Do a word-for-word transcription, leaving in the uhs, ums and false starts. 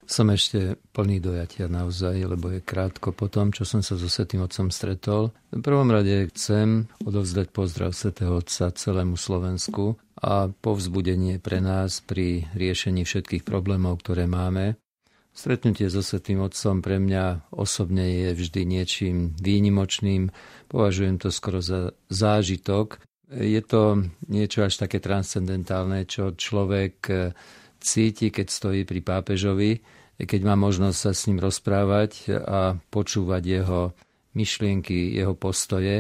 Som ešte plný dojatia naozaj, lebo je krátko po tom, čo som sa so Svätým Otcom stretol. V prvom rade chcem odovzdať pozdrav Svätého Otca celému Slovensku a povzbudenie pre nás pri riešení všetkých problémov, ktoré máme. Stretnutie so Svätým Otcom pre mňa osobne je vždy niečím výnimočným. Považujem to skoro za zážitok. Je to niečo až také transcendentálne, čo človek cíti, keď stojí pri pápežovi, keď má možnosť sa s ním rozprávať a počúvať jeho myšlienky, jeho postoje.